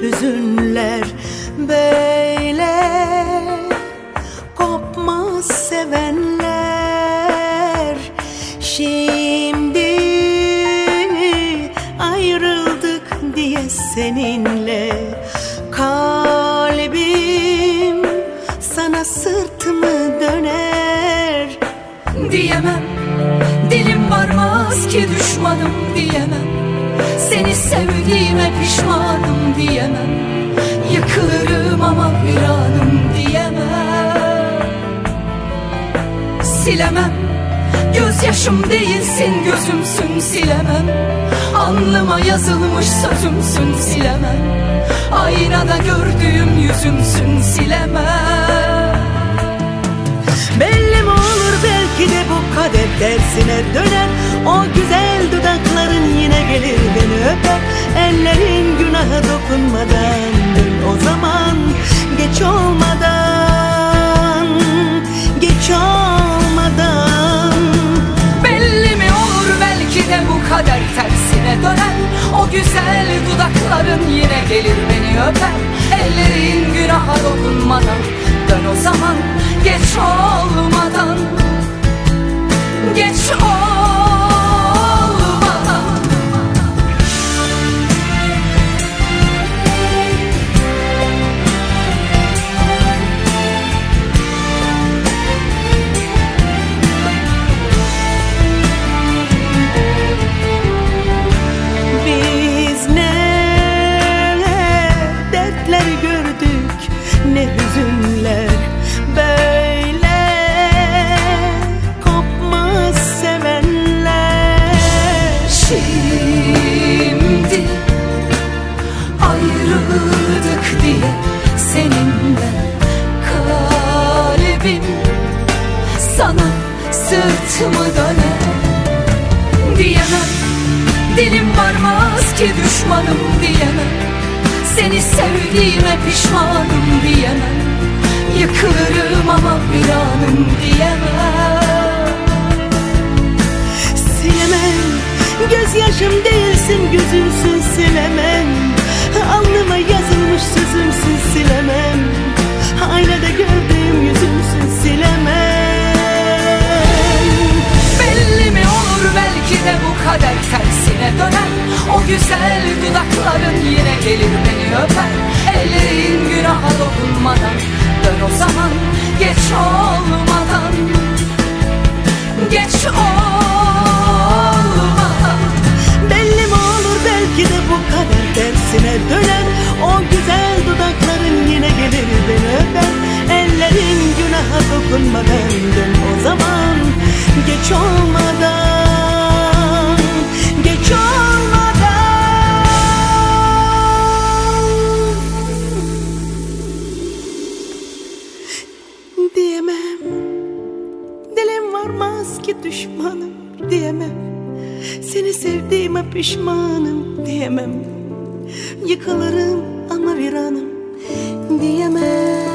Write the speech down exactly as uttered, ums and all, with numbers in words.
hüzünler böyle kopmaz sevenler. Şimdi ayrıldık diye seninle kalbim sana sırtımı döner. Diyemem, dilim varmaz ki düşmanım diyemem. Seni sevdiğime pişmanım diyemem. Yıkılırım ama viranım diyemem. Silemem, gözyaşım değilsin gözümsün silemem. Alnıma yazılmış sözümsün silemem. Aynada gördüğüm yüzümsün silemem. Belli mi olur belki de bu kader tersine döner. O güzel dudakların yine gelir beni öper. Ellerin günaha dokunmadan dön o zaman. Geç olmadan, geç olmadan. Belli mi olur belki de bu kader tersine döner. O güzel dudakların yine gelir beni öper. Ellerin günaha dokunmadan dön o zaman. Geç olmadan, geç olmadan. Biz ne dertler gördük, ne hüzünler böyle kopmaz sevenler. Şimdi ayrıldık diye seninle kalbim sana sırtımı döner. Diyemem, dilim varmaz ki düşmanım diyemem. Seni sevdiğime pişmanım diyemem. Yıkılırım ama viranım diyemem. Silemem, gözyaşım değilsin gözümsün silemem. Alnıma yazılmış sözümsün silemem. Aynada gördüğüm yüzümsün silemem. Belli mi olur belki de bu kader tersine döner. O güzel dudakların yine gelir beni öper. Ellerin günaha dokunmadan dön o zaman. Geç olmadan, geç olmadan. Belli mi olur belki de bu kader tersine döner. O güzel dudakların yine gelir beni öper. Ellerin günaha dokunmadan dön o zaman. Geç olmadan, geç olmadan. Diyemem, dilim varmaz ki düşmanım diyemem. Seni sevdiğime pişmanım diyemem. Yıkılırım ama viranım diyemem.